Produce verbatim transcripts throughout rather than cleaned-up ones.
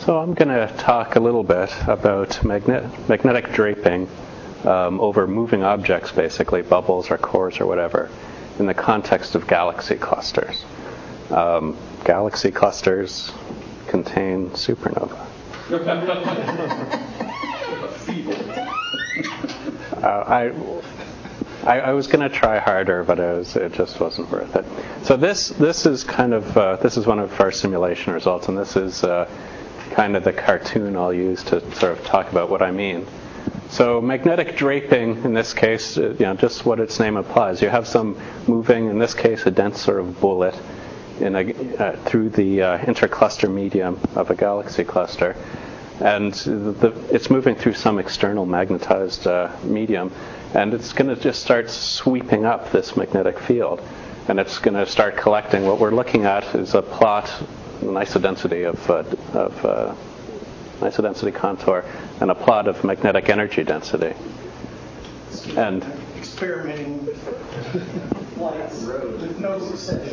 So I'm going to talk a little bit about magne- magnetic draping um, over moving objects, basically, bubbles or cores or whatever, in the context of galaxy clusters. Um, galaxy clusters contain supernova. uh, I, I, I was going to try harder, but it, was, it just wasn't worth it. So this this is kind of uh, this is one of our simulation results, and this is uh, kind of the cartoon I'll use to sort of talk about what I mean. So magnetic draping, in this case, uh, you know, just what its name implies. You have some moving, in this case, a dense sort of bullet in a, uh, through the uh, intercluster medium of a galaxy cluster. And the, it's moving through some external magnetized uh, medium, and it's going to just start sweeping up this magnetic field. And it's going to start collecting. What we're looking at is a plot, an isodensity of, uh, of uh, isodensity contour, and a plot of magnetic energy density. And experimenting with lights with no success.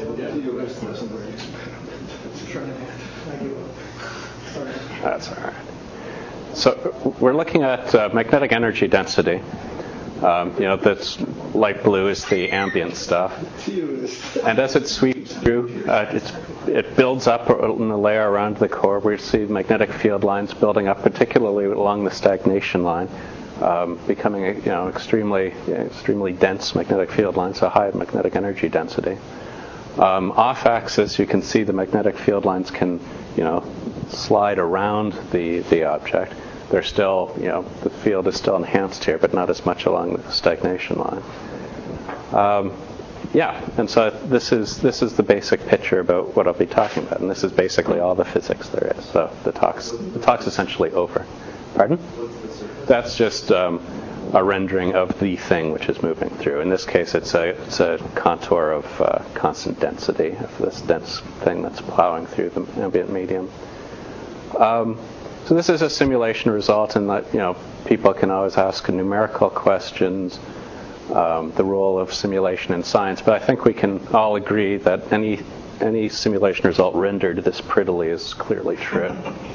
That's all right. So we're looking at uh, magnetic energy density. Um, you know, that's light blue is the ambient stuff. And as it sweeps through, uh, it's, it builds up in the layer around the core. We see magnetic field lines building up, particularly along the stagnation line, um, becoming a, you know, extremely, extremely dense magnetic field line, so high magnetic energy density. Um, off-axis, you can see the magnetic field lines can, you know, slide around the, the object. They're still, you know, the field is still enhanced here, but not as much along the stagnation line. Um, yeah, and so this is this is the basic picture about what I'll be talking about, and this is basically all the physics there is. So the talk's the talk's essentially over. Pardon? That's just um, a rendering of the thing which is moving through. In this case, it's a it's a contour of uh, constant density of this dense thing that's plowing through the ambient medium. Um, so this is a simulation result, and that, you know, people can always ask numerical questions, um, the role of simulation in science. But I think we can all agree that any any simulation result rendered this prettily is clearly true.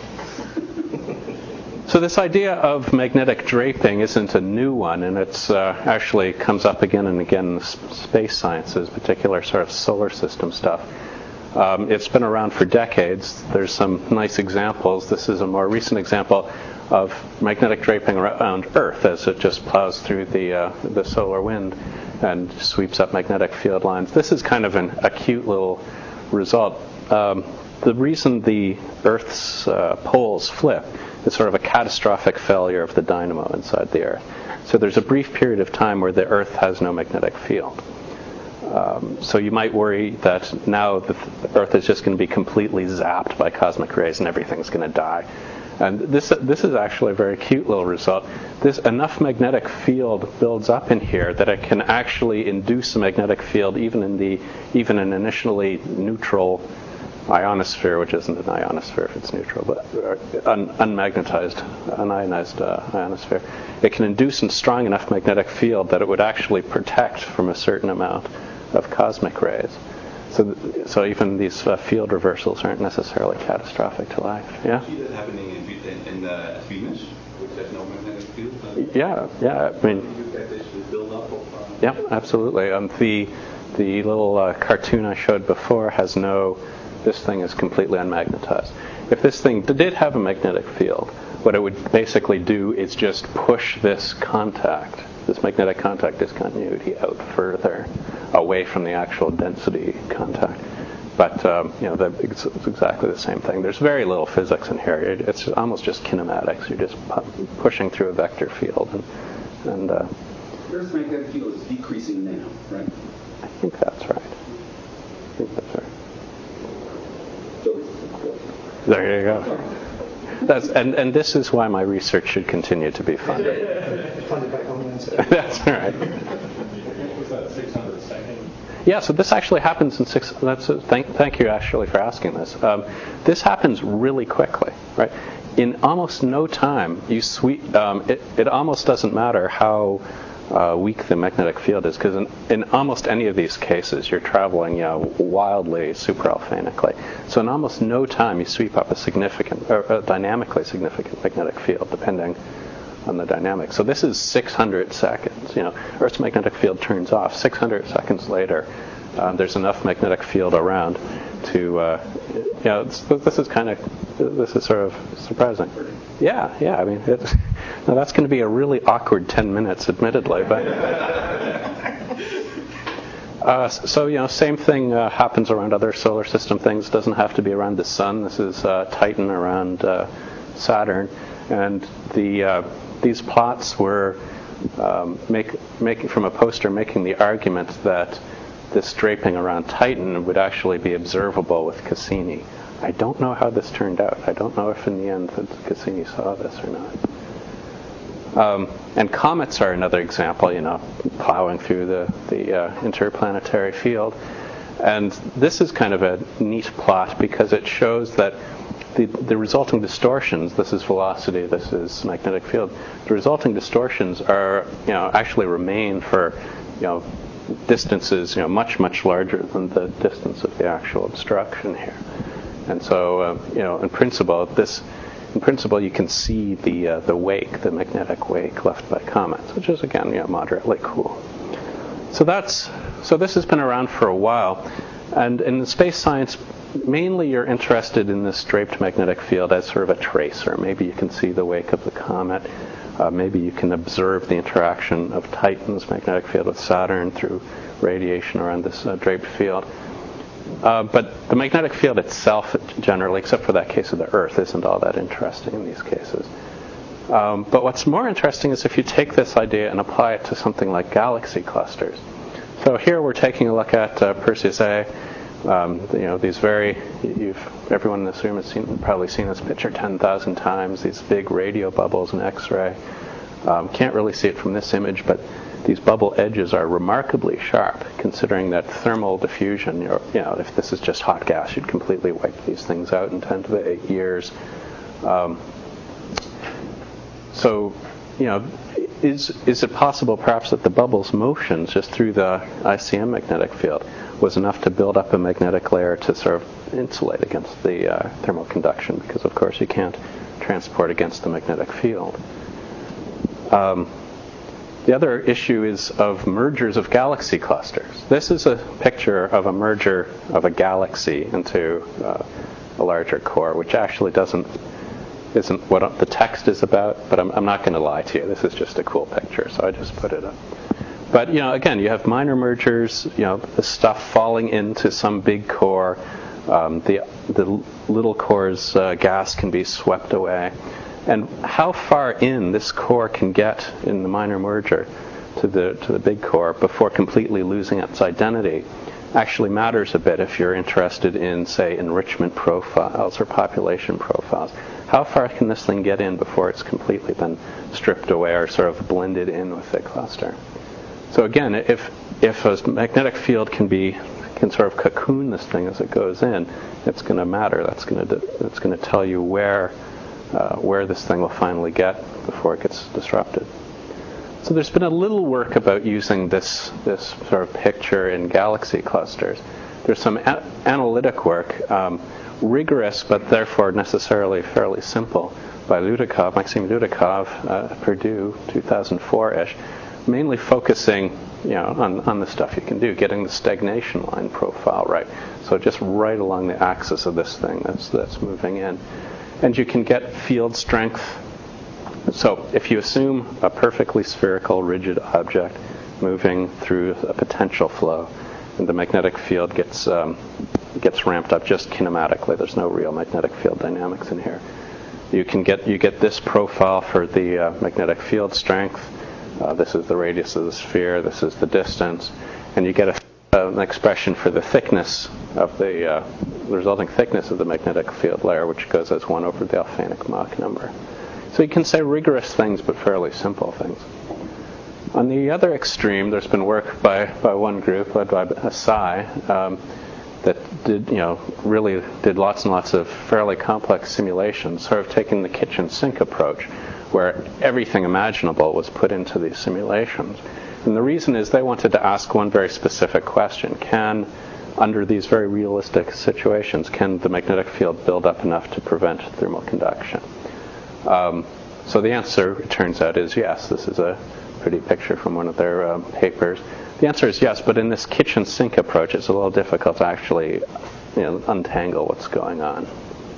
So this idea of magnetic draping isn't a new one, and it's uh, actually comes up again and again in the space sciences, particular sort of solar system stuff. Um, it's been around for decades. There's some nice examples. This is a more recent example of magnetic draping around Earth as it just plows through the uh, the solar wind and sweeps up magnetic field lines. This is kind of an, a cute little result. Um, the reason the Earth's uh, poles flip is sort of a catastrophic failure of the dynamo inside the Earth. So there's a brief period of time where the Earth has no magnetic field. Um, so you might worry that now the Earth is just going to be completely zapped by cosmic rays and everything's going to die. And this this is actually a very cute little result. This enough magnetic field builds up in here that it can actually induce a magnetic field even in the even an initially neutral ionosphere, which isn't an ionosphere if it's neutral, but un, unmagnetized, unionized uh, ionosphere. It can induce a strong enough magnetic field that it would actually protect from a certain amount of cosmic rays. So, so even these uh, field reversals aren't necessarily catastrophic to life. Yeah. You see that happening in, in uh, Venus, which has no magnetic field. Yeah, yeah. I mean. You get this build up of. Uh, yeah, absolutely. Um, the the little uh, cartoon I showed before has no. This thing is completely unmagnetized. If this thing did have a magnetic field, what it would basically do is just push this contact, this magnetic contact discontinuity, out further away from the actual density contact. But um, you know, the, it's, it's exactly the same thing. There's very little physics in here. It's almost just kinematics. You're just pu- pushing through a vector field, and, and uh, Earth's magnetic field is decreasing now, right? I think that's right. I think that's right. There you go. That's and, and this is why my research should continue to be funded. Funded by Homeland That's right. Was that six hundred seconds? Yeah, so this actually happens in six. That's a, thank thank you actually for asking this. Um, this happens really quickly, right? In almost no time, you sweep. Um, it it almost doesn't matter how uh, weak the magnetic field is, because in, in almost any of these cases, you're traveling, you know, wildly superalphanically. So in almost no time, you sweep up a significant, or a dynamically significant magnetic field, depending on the dynamics. So this is six hundred seconds. You know, Earth's magnetic field turns off. six hundred seconds later, um, there's enough magnetic field around to, uh, you know, it's, this is kind of, this is sort of surprising. Yeah, yeah. I mean, it's, now that's going to be a really awkward ten minutes, admittedly, but. Uh, so, you know, same thing uh, happens around other solar system things. It doesn't have to be around the sun. This is uh, Titan around uh, Saturn, and the uh, these plots were um, make, making from a poster making the argument that this draping around Titan would actually be observable with Cassini. I don't know how this turned out. I don't know if in the end that Cassini saw this or not. Um, and comets are another example, you know, plowing through the, the uh, interplanetary field. And this is kind of a neat plot because it shows that the, the resulting distortions, this is velocity, this is magnetic field, the resulting distortions are, you know, actually remain for, you know, distances, you know, much, much larger than the distance of the actual obstruction here. And so, uh, you know, in principle, this In principle, you can see the uh, the wake, the magnetic wake left by comets, which is again, you know, moderately cool. So that's so this has been around for a while, and in space science, mainly you're interested in this draped magnetic field as sort of a tracer. Maybe you can see the wake of the comet. Uh, maybe you can observe the interaction of Titan's magnetic field with Saturn through radiation around this uh, draped field. Uh, but the magnetic field itself, generally, except for that case of the Earth, isn't all that interesting in these cases. Um, but what's more interesting is if you take this idea and apply it to something like galaxy clusters. So here we're taking a look at uh, Perseus A. Um, you know, these very, you've, everyone in this room has seen, probably seen this picture ten thousand times, these big radio bubbles in X-ray. Um, can't really see it from this image, but these bubble edges are remarkably sharp, considering that thermal diffusion, you know, if this is just hot gas, you'd completely wipe these things out in ten to the eight years. Um, so, you know, is is it possible perhaps that the bubble's motions just through the I C M magnetic field was enough to build up a magnetic layer to sort of insulate against the uh, thermal conduction? Because, of course, you can't transport against the magnetic field. Um, The other issue is of mergers of galaxy clusters. This is a picture of a merger of a galaxy into uh, a larger core, which actually doesn't isn't what the text is about. But I'm, I'm not going to lie to you. This is just a cool picture, so I just put it up. But you know, again, you have minor mergers. You know, the stuff falling into some big core. Um, the the little core's uh, gas can be swept away. And how far in this core can get in the minor merger to the to the big core before completely losing its identity actually matters a bit if you're interested in, say, enrichment profiles or population profiles. How far can this thing get in before it's completely been stripped away or sort of blended in with the cluster? So again, if if a magnetic field can be can sort of cocoon this thing as it goes in, it's going to matter. That's going to it's going to tell you where. Uh, where this thing will finally get before it gets disrupted. So there's been a little work about using this this sort of picture in galaxy clusters. There's some a- analytic work, um, rigorous but therefore necessarily fairly simple, by Ludikov, Maxim Ludikov uh, at Purdue, two thousand four-ish, mainly focusing, you know, on, on the stuff you can do, getting the stagnation line profile right. So just right along the axis of this thing that's that's moving in. And you can get field strength. So if you assume a perfectly spherical, rigid object moving through a potential flow, and the magnetic field gets um, gets ramped up just kinematically, there's no real magnetic field dynamics in here. You can get you get this profile for the uh, magnetic field strength. Uh, this is the radius of the sphere. This is the distance, and you get a an expression for the thickness of the, uh, the resulting thickness of the magnetic field layer, which goes as one over the Alfvénic Mach number. So you can say rigorous things, but fairly simple things. On the other extreme, there's been work by, by one group led by Asai um, that did, you know, really did lots and lots of fairly complex simulations, sort of taking the kitchen sink approach, where everything imaginable was put into these simulations. And the reason is they wanted to ask one very specific question. Can, under these very realistic situations, can the magnetic field build up enough to prevent thermal conduction? Um, so the answer, it turns out, is yes. This is a pretty picture from one of their um, papers. The answer is yes, but in this kitchen sink approach, it's a little difficult to actually, you know, untangle what's going on.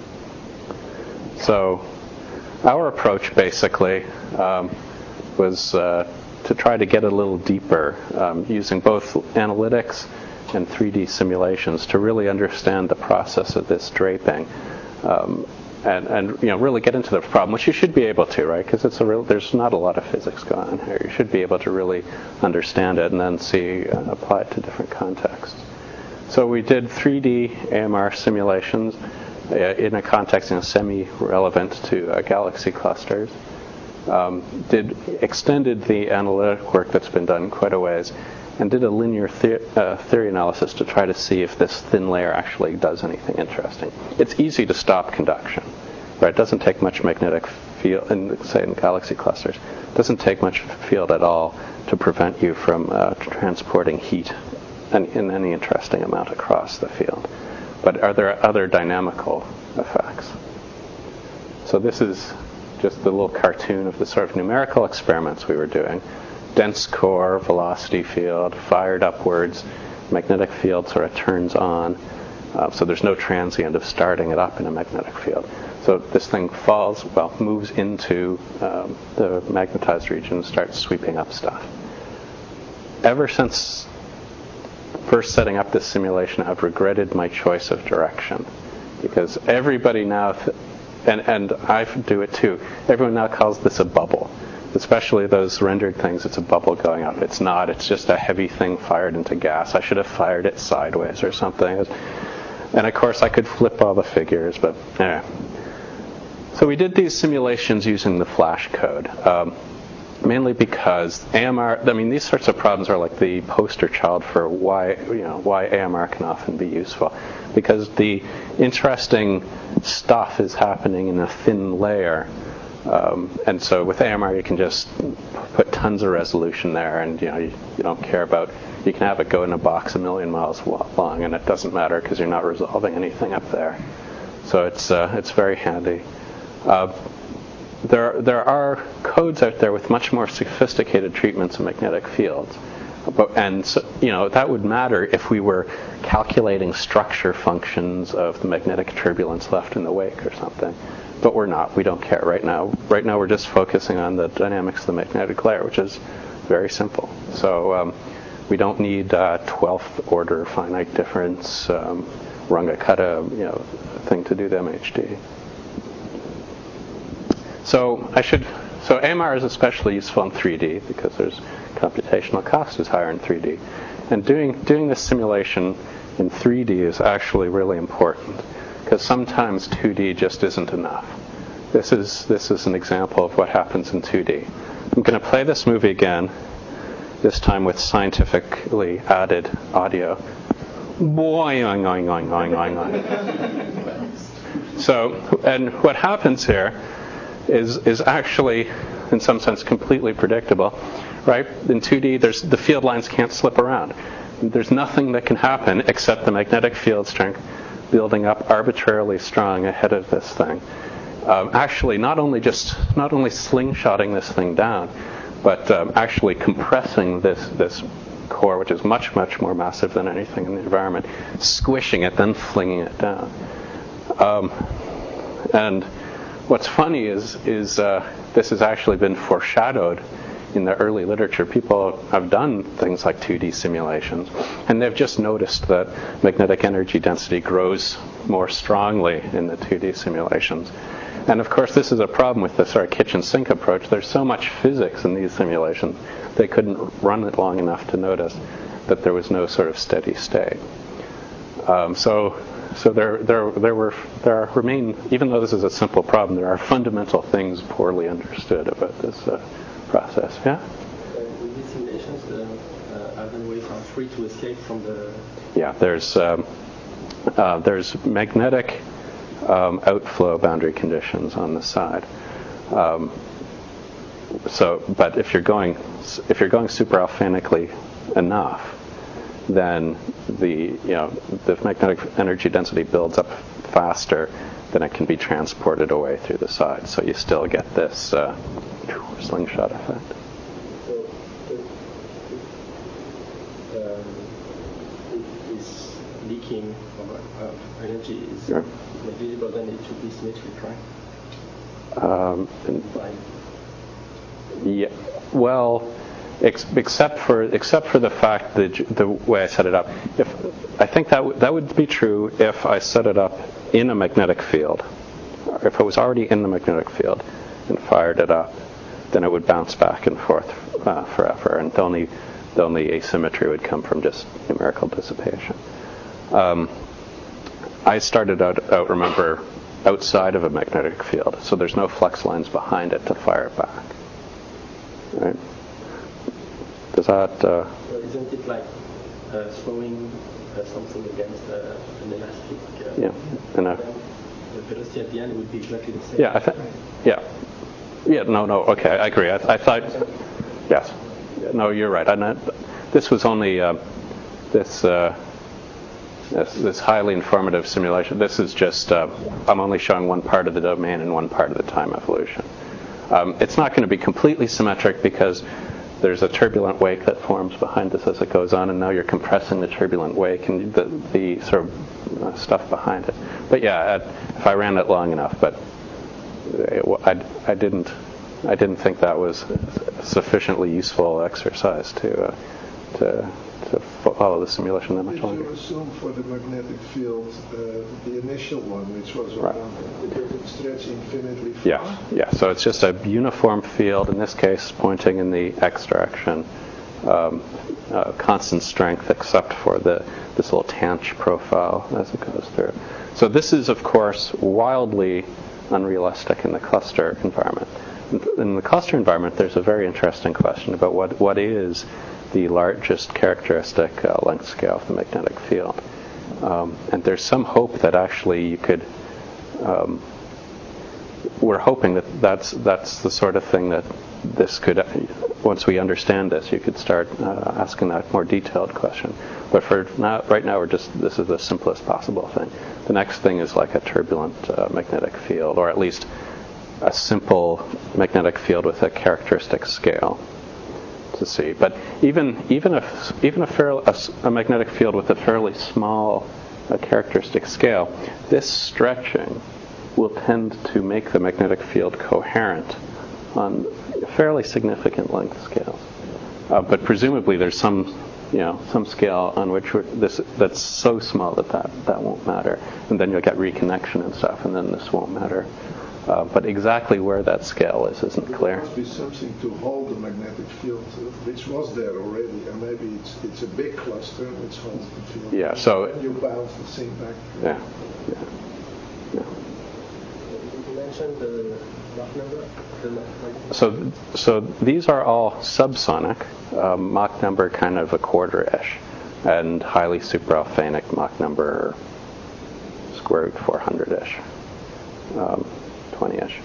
So our approach basically um, was uh, to try to get a little deeper um, using both analytics and three D simulations to really understand the process of this draping. Um, And, and you know, really get into the problem, which you should be able to, right? Because it's a real, there's not a lot of physics going on here. You should be able to really understand it and then see uh, apply it to different contexts. So we did three D A M R simulations uh, in a context, you know, semi-relevant to uh, galaxy clusters. Um, did extended the analytic work that's been done quite a ways, and did a linear the- uh, theory analysis to try to see if this thin layer actually does anything interesting. It's easy to stop conduction, right? It doesn't take much magnetic field, in, say in galaxy clusters, it doesn't take much field at all to prevent you from uh, transporting heat in, in any interesting amount across the field. But are there other dynamical effects? So this is just the little cartoon of the sort of numerical experiments we were doing. Dense core, velocity field, fired upwards, magnetic field sort of turns on. Uh, so there's no transient of starting it up in a magnetic field. So this thing falls, well, moves into um, the magnetized region and starts sweeping up stuff. Ever since first setting up this simulation, I've regretted my choice of direction. Because everybody now, th- and, and I do it too, everyone now calls this a bubble. Especially those rendered things, it's a bubble going up. It's not. It's just a heavy thing fired into gas. I should have fired it sideways or something. And of course, I could flip all the figures, but anyway. So we did these simulations using the Flash code, um, mainly because A M R. I mean, these sorts of problems are like the poster child for why you know why A M R can often be useful, because the interesting stuff is happening in a thin layer. Um, and so with A M R, you can just put tons of resolution there, and you know you, you don't care about. You can have it go in a box a million miles long, and it doesn't matter because you're not resolving anything up there. So it's uh, it's very handy. Uh, there there are codes out there with much more sophisticated treatments of magnetic fields, but and so, you know that would matter if we were calculating structure functions of the magnetic turbulence left in the wake or something. But we're not. We don't care right now. Right now we're just focusing on the dynamics of the magnetic layer, which is very simple. So um, we don't need uh, twelfth order finite difference um, Runge-Kutta you know, thing to do the M H D. So I should. So A M R is especially useful in three D because there's computational cost is higher in three D, and doing doing this simulation in three D is actually really important. Because sometimes two D just isn't enough. This is this is an example of what happens in two D. I'm going to play this movie again, this time with scientifically added audio. Boing, oing, oing, oing, oing, oing. So, and what happens here is is actually, in some sense, completely predictable, right? In two D, there's the field lines can't slip around. There's nothing that can happen except the magnetic field strength building up arbitrarily strong ahead of this thing. Um, actually, not only just not only slingshotting this thing down, but um, actually compressing this this core, which is much much more massive than anything in the environment, squishing it, then flinging it down. Um, and what's funny is is uh, this has actually been foreshadowed in the early literature. People have done things like two D simulations, and they've just noticed that magnetic energy density grows more strongly in the two D simulations. And of course, this is a problem with the sort of kitchen sink approach. There's so much physics in these simulations, they couldn't run it long enough to notice that there was no sort of steady state. Um, so, so there, there, there were, there are, remain. Even though this is a simple problem, there are fundamental things poorly understood about this uh, process. Yeah. Uh, with these simulations, uh, uh, are the waves are free to escape from the. Yeah. There's um, uh, there's magnetic um, outflow boundary conditions on the side. Um, so, but if you're going if you're going super alphanically enough, then the you know the magnetic energy density builds up faster than it can be transported away through the side. So you still get this uh, slingshot effect. So, um, this leaking of uh, energy is Sure. negligible, then it should be symmetric, right? Um, and, Fine. yeah. Well, ex- except for except for the fact that j- the way I set it up, if I think that w- that would be true if I set it up in a magnetic field, or if it was already in the magnetic field and fired it up, then it would bounce back and forth uh, forever, and the only the only asymmetry would come from just numerical dissipation. Um, I started out, out, remember, outside of a magnetic field, so there's no flux lines behind it to fire it back. Right? Does that? Uh, So isn't it like uh, throwing uh, something against uh, an elastic? Uh, yeah. And I, then the velocity at the end would be exactly the same. yeah. I think. Yeah. Yeah. No. No. Okay. I agree. I, I thought. Yes. No. You're right. I know, this was only uh, this. Uh, This, this highly informative simulation. This is just, uh, I'm only showing one part of the domain and one part of the time evolution. Um, it's not going to be completely symmetric because there's a turbulent wake that forms behind this as it goes on, and now you're compressing the turbulent wake and the, the sort of uh, stuff behind it. But yeah, uh, if I ran it long enough, but it, I, I didn't, I didn't think that was a sufficiently useful exercise to, uh, to. to follow the simulation that much Did longer. you assume for the magnetic field uh, the initial one, which was Right. around, did it stretch infinitely far? Yeah, yeah. So it's just a uniform field, in this case pointing in the x direction, um, uh, constant strength except for the this little tangent profile as it goes through. So this is, of course, wildly unrealistic in the cluster environment. In the cluster environment, there's a very interesting question about what, what is the largest characteristic uh, length scale of the magnetic field. Um, and there's some hope that actually you could, um, we're hoping that that's, that's the sort of thing that this could, once we understand this, you could start uh, asking that more detailed question. But for now, right now, we're just, this is the simplest possible thing. The next thing is like a turbulent uh, magnetic field, or at least a simple magnetic field with a characteristic scale to see. But even even if even a, fairly, a, a magnetic field with a fairly small uh, characteristic scale, this stretching will tend to make the magnetic field coherent on fairly significant length scales. Uh, but presumably there's some you know some scale on which we're, this that's so small that, that that won't matter, and then you'll get reconnection and stuff, and then this won't matter. Uh, but exactly where that scale is isn't clear. There must be something to hold the magnetic field, uh, which was there already, and maybe it's it's a big cluster which holds the field. Yeah. So. And you bounce the thing back. Yeah. Yeah. Yeah. You mentioned the Mach number. The Mach So, so these are all subsonic, um, Mach number kind of a quarter-ish, and highly supraalphanic Mach number square root four hundred-ish. Um, twenty-ish.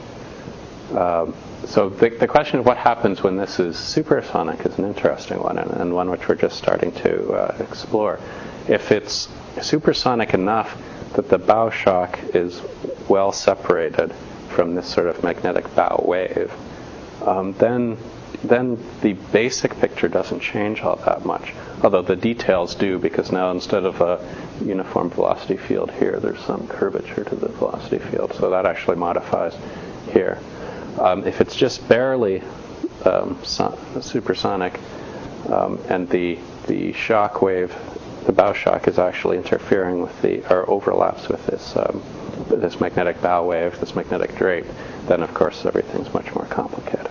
Um, so the, the question of what happens when this is supersonic is an interesting one, and, and one which we're just starting to uh, explore. If it's supersonic enough that the bow shock is well separated from this sort of magnetic bow wave, um, then then the basic picture doesn't change all that much, although the details do, because now instead of a uniform velocity field here, there's some curvature to the velocity field, so that actually modifies here. Um, if it's just barely um, son- supersonic, um, and the the shock wave, the bow shock is actually interfering with the, or overlaps with this um, this magnetic bow wave, this magnetic drape, then of course everything's much more complicated.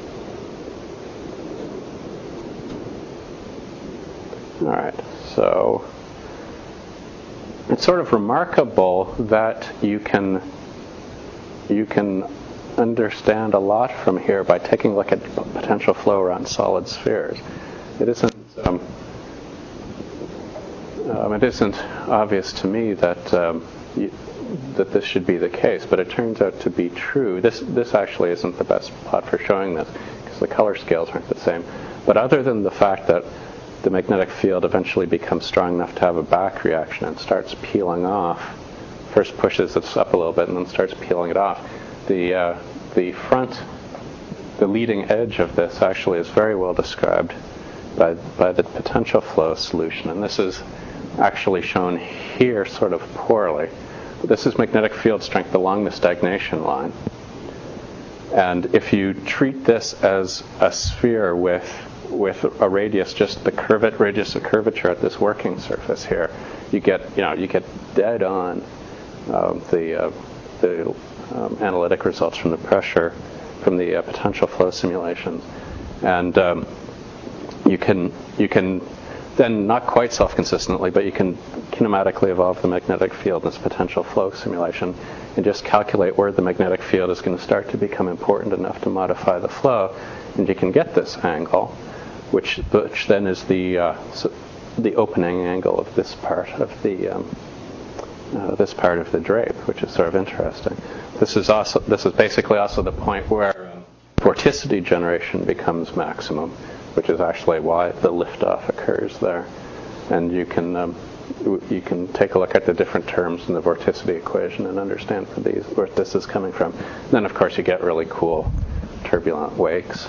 All right, so it's sort of remarkable that you can you can understand a lot from here by taking a look at potential flow around solid spheres. It isn't um, um, it isn't obvious to me that um, you, that this should be the case, but it turns out to be true. This this actually isn't the best plot for showing this because the color scales aren't the same. But other than the fact that the magnetic field eventually becomes strong enough to have a back reaction and starts peeling off, first pushes it up a little bit and then starts peeling it off. The uh, the front, the leading edge of this actually is very well described by by the potential flow solution, and this is actually shown here sort of poorly. This is magnetic field strength along the stagnation line. And if you treat this as a sphere with with a radius, just the curvet radius of curvature at this working surface here, you get you know you get dead on um, the uh, the um, analytic results from the pressure from the uh, potential flow simulations, and um, you can you can then not quite self-consistently, but you can kinematically evolve the magnetic field in this potential flow simulation and just calculate where the magnetic field is going to start to become important enough to modify the flow, and you can get this angle, which which then is the uh, so the opening angle of this part of the um, uh, this part of the drape, which is sort of interesting. This is also this is basically also the point where um, vorticity generation becomes maximum, which is actually why the liftoff occurs there. And you can um, you can take a look at the different terms in the vorticity equation and understand for these where this is coming from. And then, of course, you get really cool turbulent wakes.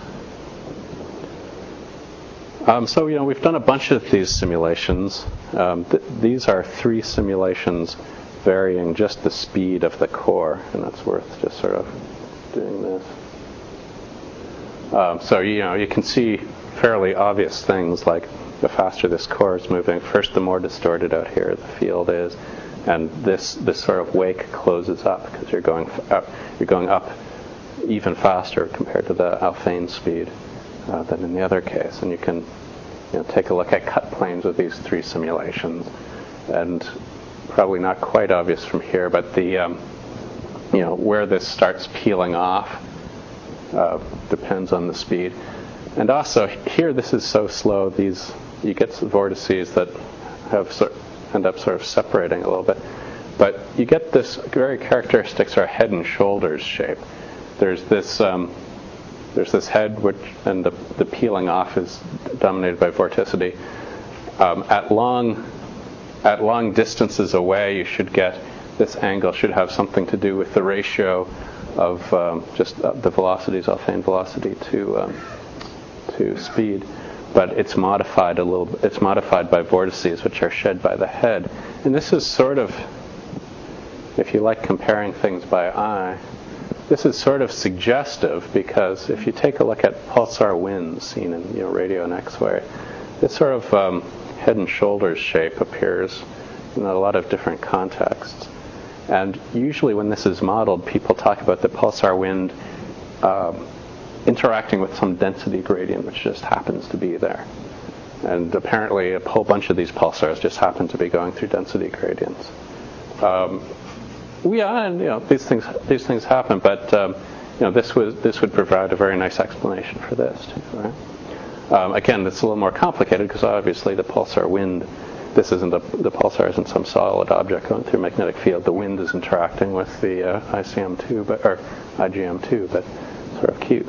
Um, so, you know, we've done a bunch of these simulations. Um, th- these are three simulations varying just the speed of the core, and that's worth just sort of doing this. Um, so, you know, you can see fairly obvious things like the faster this core is moving, first the more distorted out here the field is, and this this sort of wake closes up because you're going up, you're going up even faster compared to the Alfvén speed uh, than in the other case. And you can you know, take a look at cut planes of these three simulations, and probably not quite obvious from here, but the um, you know where this starts peeling off uh, depends on the speed. And also here, this is so slow. These you get some vortices that have sort end up sort of separating a little bit, but you get this very characteristic sort of head and shoulders shape. There's this um, there's this head, which and the the peeling off is dominated by vorticity. Um, at long at long distances away, you should get this angle should have something to do with the ratio of um, just uh, the velocities, Alfvén velocity to um, to speed, but it's modified a little. It's modified by vortices, which are shed by the head, and this is sort of, if you like comparing things by eye, this is sort of suggestive because if you take a look at pulsar winds seen in you know radio and X-ray, this sort of um, head and shoulders shape appears in a lot of different contexts, and usually when this is modeled, people talk about the pulsar wind Um, interacting with some density gradient which just happens to be there. And apparently a whole bunch of these pulsars just happen to be going through density gradients. Um, yeah, and you know these things these things happen, but um, you know this was this would provide a very nice explanation for this too, right? Um, again, it's a little more complicated because obviously the pulsar wind, this isn't a, the pulsar isn't some solid object going through a magnetic field. The wind is interacting with the uh, I C M two, but or I G M two, but sort of cute.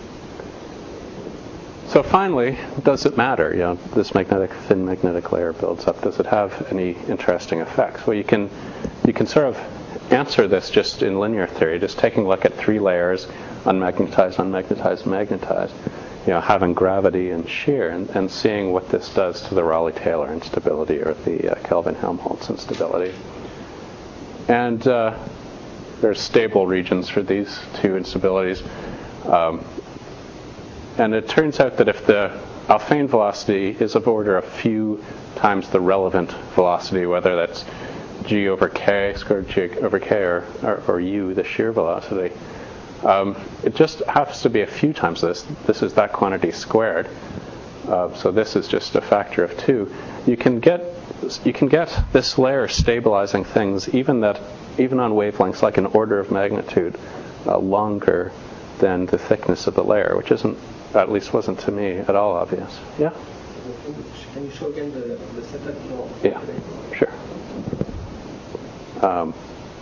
So finally, does it matter? You know, this magnetic thin magnetic layer builds up. Does it have any interesting effects? Well, you can you can sort of answer this just in linear theory, just taking a look at three layers, unmagnetized, unmagnetized, magnetized, you know, having gravity and shear, and, and seeing what this does to the Rayleigh-Taylor instability or the uh, Kelvin-Helmholtz instability. And uh, there's stable regions for these two instabilities. Um, And it turns out that if the Alfvén velocity is of order a few times the relevant velocity, whether that's g over k, squared g over k, or, or, or u, the shear velocity, um, it just happens to be a few times this. This is that quantity squared. Uh, so this is just a factor of two. You can get you can get this layer stabilizing things even that even on wavelengths like an order of magnitude uh, longer than the thickness of the layer, which isn't, at least wasn't to me at all obvious. Yeah? Can you show again the, the setup? Yeah, sure. Um,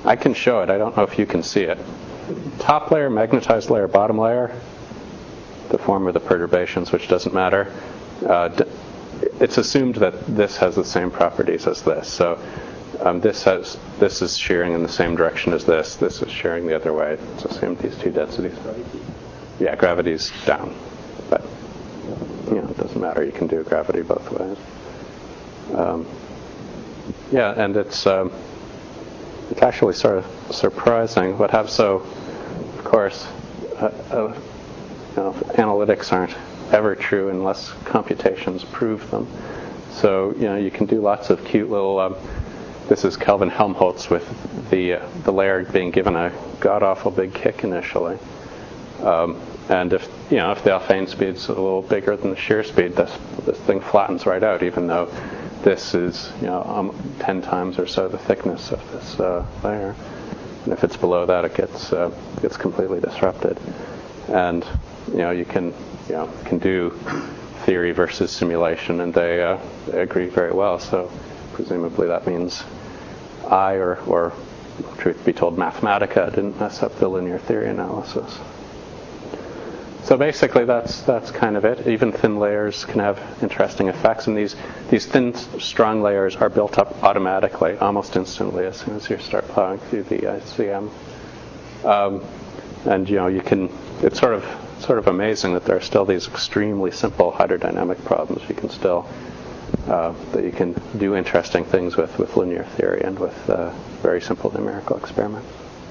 I can show it. I don't know if you can see it. Top layer, magnetized layer, bottom layer, the form of the perturbations, which doesn't matter. Uh, d- it's assumed that this has the same properties as this. So um, this has this is shearing in the same direction as this. This is shearing the other way. It's assumed these two densities. Gravity. Yeah, gravity's down, but you know it doesn't matter. You can do gravity both ways. Um, yeah, and it's um, it's actually sort of surprising what happens. So, of course, uh, uh, you know, analytics aren't ever true unless computations prove them. So, you know, you can do lots of cute little. Um, this is Kelvin Helmholtz with the uh, the layer being given a god awful big kick initially, um, and if you know if the Alfvén speed's a little bigger than the shear speed, this this thing flattens right out, even though this is you know um, ten times or so the thickness of this uh, layer, and if it's below that, it gets uh, gets completely disrupted, and you know you can you know can do theory versus simulation, and they, uh, they agree very well. So presumably that means I, or, or truth be told, Mathematica didn't mess up the linear theory analysis. So basically that's that's kind of it. Even thin layers can have interesting effects, and these, these thin, strong layers are built up automatically, almost instantly, as soon as you start plowing through the I C M. Um, and, you know, you can, it's sort of sort of amazing that there are still these extremely simple hydrodynamic problems you can still, uh, that you can do interesting things with, with linear theory and with uh, very simple numerical experiments.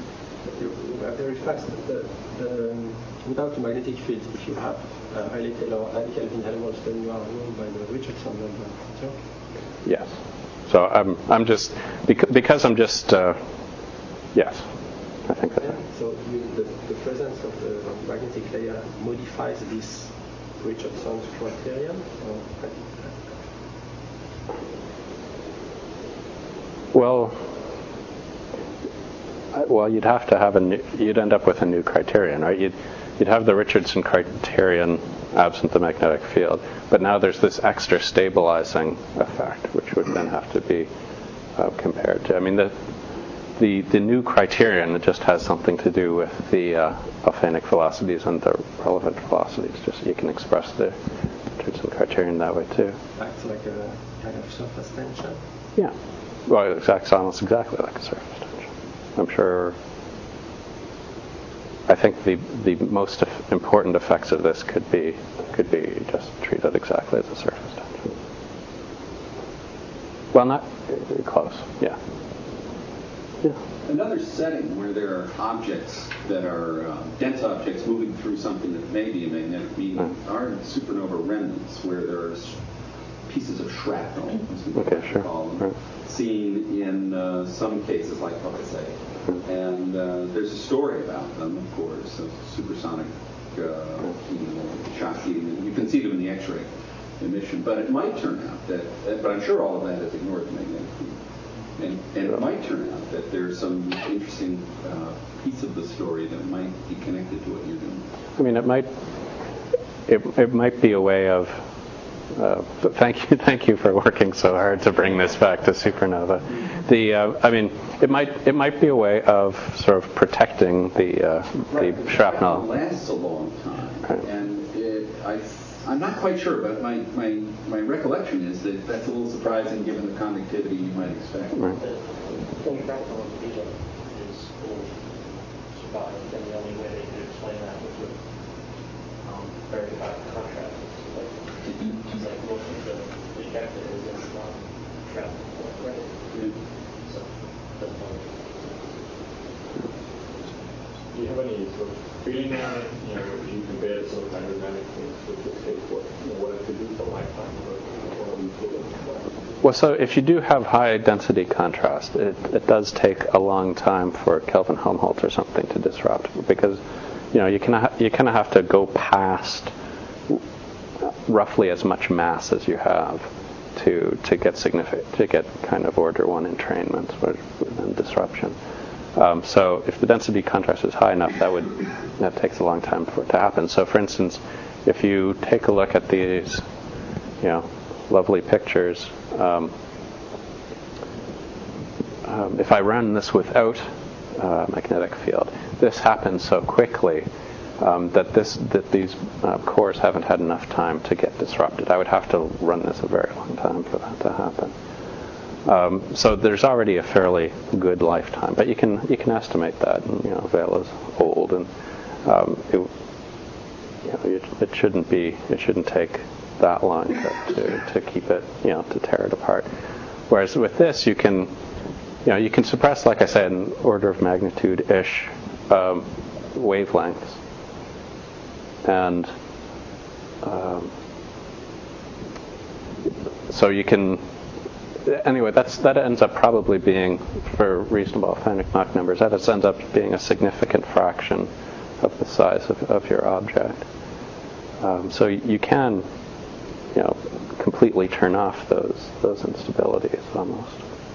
Very fast. The, the, um, without the magnetic field, if you have uh, highly Taylor and Kelvin Helmholtz, then you are ruled by the Richardson number. So? Yes. So I'm I'm just because, because I'm just uh, yes. I think that. Yeah, so you, the, the presence of the magnetic layer modifies this Richardson's criterion? Or? Well, well, you'd have to have a new, you'd end up with a new criterion, right? You'd you'd have the Richardson criterion absent the magnetic field, but now there's this extra stabilizing effect, which would then have to be uh, compared to. I mean, the The, the new criterion just has something to do with the uh, Alfvénic velocities and the relevant velocities. Just you can express the Richardson criterion that way too. Acts like a kind of surface tension. Yeah. Well, it acts almost exactly like a surface tension. I'm sure. I think the the most important effects of this could be could be just treated exactly as a surface tension. Well, not uh, close. Yeah. Yeah. Another setting where there are objects that are uh, dense objects moving through something that may be a magnetic medium mm. are supernova remnants, where there's pieces of shrapnel, as we okay, sure. call them, right. seen in uh, some cases like Hokusai. Mm. And uh, there's a story about them, of course, of supersonic uh, heating, shock heating. You can see them in the X-ray emission, but it might turn out that, but I'm sure all of that is ignored in magnetic field. And, and it might turn out that there's some interesting uh, piece of the story that might be connected to what you're doing. I mean, it might it, it might be a way of. Uh, thank you, thank you for working so hard to bring this back to supernova. The uh, I mean, it might it might be a way of sort of protecting the uh, right, the shrapnel. It lasts a long time, right. and it, I. I'm not quite sure, but my, my, my recollection is that that's a little surprising given the conductivity you might expect. Right. The thing about the medium is going to survive, and the only way they could explain that was with um, very high contrast. Like, like most of the detector is in non-shrapnel, right? Yeah. So that's one. Do you have any sort of feeling on it? You know, if you compare some of the hydrodynamic things with this case, what, you know, what it could do for lifetime, or what you feel it? Well, so if you do have high density contrast, it, it does take a long time for Kelvin Helmholtz or something to disrupt, because you know you kind of you kind of have to go past roughly as much mass as you have to to get significant to get kind of order one entrainment and disruption. Um, so if the density contrast is high enough, that would that takes a long time for it to happen. So for instance, if you take a look at these, you know, lovely pictures, um, um, if I run this without uh, magnetic field. This happens so quickly um, that this that these uh, cores haven't had enough time to get disrupted. I would have to run this a very long time for that to happen. Um, so there's already a fairly good lifetime, but you can you can estimate that. And, you know, Vela is old, and um, it, you know, it, it shouldn't be it shouldn't take that long to, to, to keep it, you know, to tear it apart. Whereas with this, you can, you know, you can suppress, like I said, an order of magnitude-ish um, wavelengths, and um, so you can. Anyway, that's that ends up probably being, for reasonable finite Mach numbers, that ends up being a significant fraction of the size of, of your object. Um, so you can, you know, completely turn off those those instabilities almost.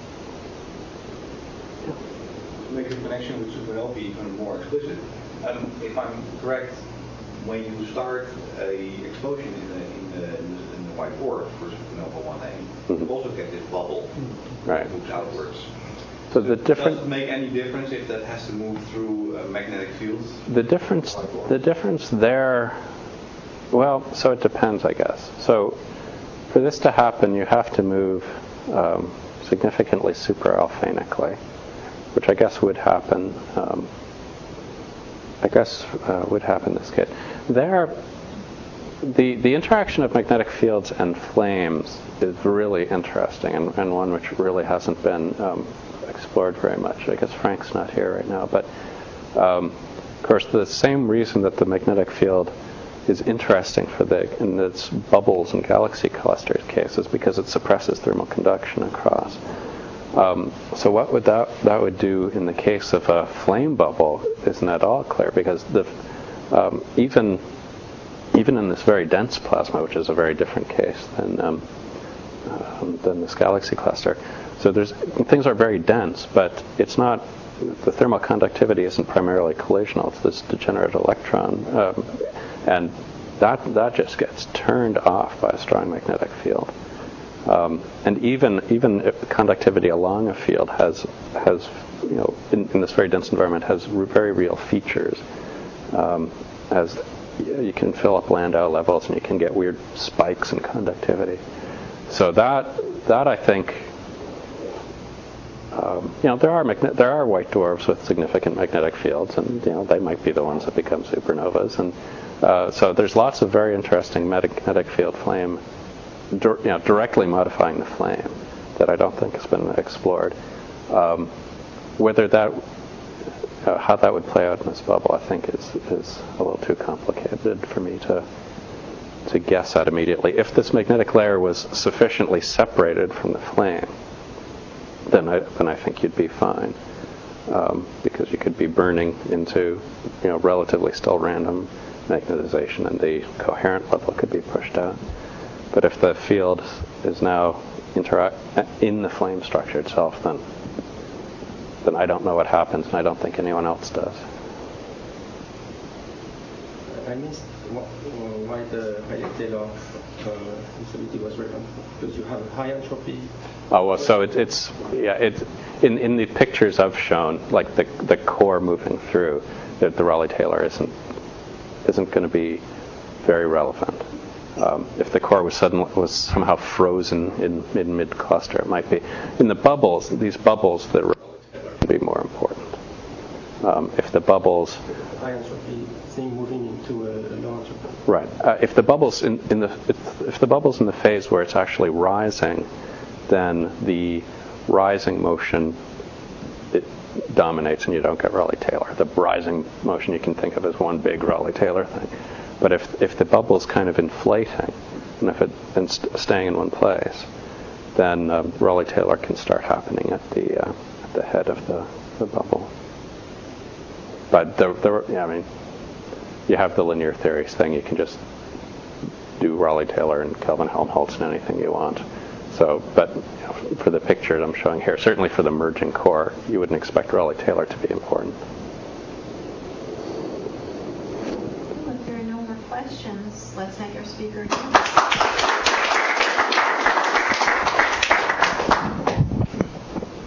To make the connection with supernova even more explicit, um, if I'm correct, when you start a explosion in the in the, in the, in the white dwarf for supernova one A, mm-hmm. you also get this bubble right. that moves outwards. So the difference does it make any difference if that has to move through uh, magnetic fields? The difference the difference there, well, so it depends, I guess. So for this to happen, you have to move um, significantly super-alphanically, which I guess would happen. Um, I guess uh, would happen in this case. There, the the interaction of magnetic fields and flames is really interesting, and, and one which really hasn't been um, explored very much. I guess Frank's not here right now, but um, of course, the same reason that the magnetic field is interesting for the in its bubbles and galaxy clusters cases because it suppresses thermal conduction across. Um, so what would that that would do in the case of a flame bubble isn't at all clear, because the um, even even in this very dense plasma, which is a very different case than um, um, than this galaxy cluster. So there's things are very dense, but it's not the thermal conductivity isn't primarily collisional. It's this degenerate electron, um, and that that just gets turned off by a strong magnetic field. Um, and even even if the conductivity along a field has has you know in, in this very dense environment has re- very real features, um, as you can fill up Landau levels and you can get weird spikes in conductivity. So that that I think um, you know there are magne- there are white dwarfs with significant magnetic fields, and you know they might be the ones that become supernovas, and uh, so there's lots of very interesting magnetic field flame. You know, directly modifying the flame that I don't think has been explored. Um, whether that, uh, how that would play out in this bubble, I think is is a little too complicated for me to to guess at immediately. If this magnetic layer was sufficiently separated from the flame, then I then I think you'd be fine, um, because you could be burning into you know relatively still random magnetization, and the coherent level could be pushed out. But if the field is now interact in the flame structure itself, then then I don't know what happens, and I don't think anyone else does. I missed why the Rayleigh-Taylor uh, instability was relevant, because you have a high entropy. Oh well, so it, it's yeah, it in in the pictures I've shown, like the the core moving through, the, the Rayleigh-Taylor isn't isn't going to be very relevant. Um, if the core was suddenly was somehow frozen in, in mid cluster, it might be. In the bubbles, these bubbles, the Rayleigh-Taylor can be more important. Um, if the bubbles, high entropy thing moving into a, a low entropy. Right. Uh, if the bubbles in, in the if, if the bubbles in the phase where it's actually rising, then the rising motion it dominates, and you don't get Rayleigh-Taylor. The rising motion you can think of as one big Rayleigh-Taylor thing. But if if the bubble's kind of inflating, and if it's been st- staying in one place, then um, Rayleigh-Taylor can start happening at the uh, at the head of the, the bubble. But there, there, yeah, I mean, you have the linear theories thing. You can just do Rayleigh-Taylor and Kelvin-Helmholtz and anything you want. So, but you know, for the picture I'm showing here, certainly for the merging core, you wouldn't expect Rayleigh-Taylor to be important. If there are no more questions, let's thank our speaker again.